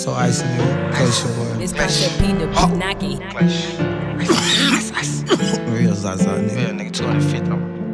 So icy, nigga. Close your boy. It's Pasha P the Pinaki. Real Zaza, nigga. Real nigga, 250.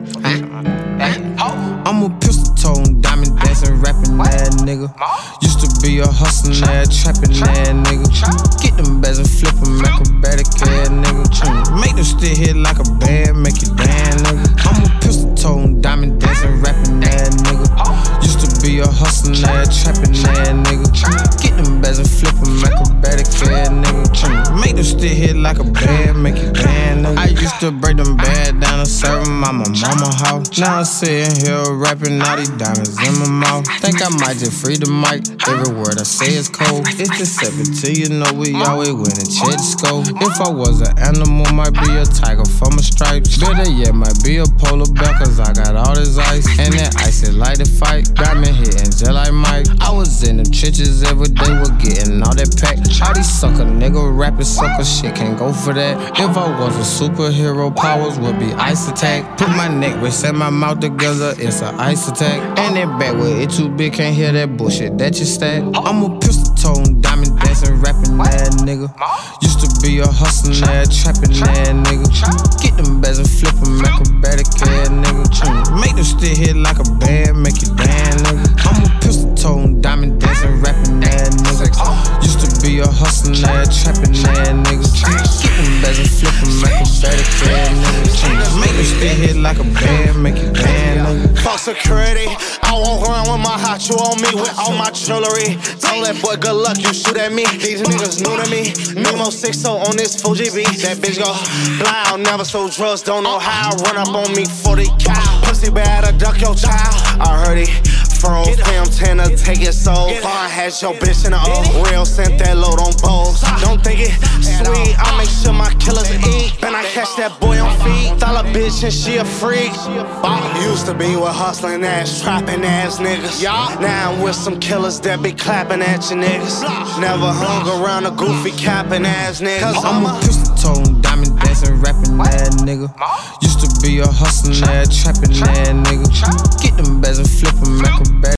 I'm a pistol tone, diamond dancing, rapping that nigga. Used to be a hustling ass, trapping that nigga. Get them bags and flip them, acrobatic ass nigga. Make them still hit like a band, make you dance, nigga. I'm a pistol tone, diamond dancing, rapping that nigga. Used to be a hustling ass, trapping that nigga. Get them bags and flip them, acrobatic ass nigga. Make them still hit like a band, make you dance, nigga. I used to break them bad down and serve them at my mama house. Now I'm sitting here rapping all these diamonds in my mouth. Think I might just free the mic. Every word I say is cold. It's the 17, you know we always win a check scope. If I was an animal, might be a tiger from a stripe. Better yet, might be a polar bear, cause I got all this ice. And that ice is like to fight. Diamond hitting just like Mike. I was in the trenches every day, was getting all that pack. All these sucker nigga rapping sucker shit, can't go for that. If I was a superhero, powers would be ice attack. Put my neck, wrist and my mouth together, it's an ice attack. And that back where it too big, can't hear that bullshit that you stack. I'm a pistol tone, diamond dancing, rapping that nigga. Used to be a hustling ass, trapping that nigga. Get them bags and flip them, acrobatic ass nigga. Make them still hit like a band, make you dance, nigga. I'm a pistol tone, diamond dancing, rapping that nigga. Used to be a hustling ass, trapping that nigga. Get them bags and flip them, acrobatic ass nigga. Make them still hit like a band, make you dance, nigga. Fuck security, I won't run with my hot, you on me with all my jewelry. Tell that boy good luck, you shoot at me. These niggas new to me. Nemo 6 on this Fuji beat. That bitch go blind, never sold drugs, don't know how. Run up on me 40 cow. Pussy bad, I duck your child. I heard he from film 10 to take it so far. Had your bitch in the O. Real sent that load on bowls. Don't think it sweet, I make sure my killers eat. Then I catch that boy on feet. Dollar bitch and she a freak. Used to be with hustling ass, trapping ass niggas. Now I'm with some killers that be clapping at you niggas. Never hung around a goofy capping ass niggas. I'm a pistol tone, diamond dancing, rapping that nigga. Used to be a hustling ass, trapping that nigga. Get them bags and flip them, acrobatic.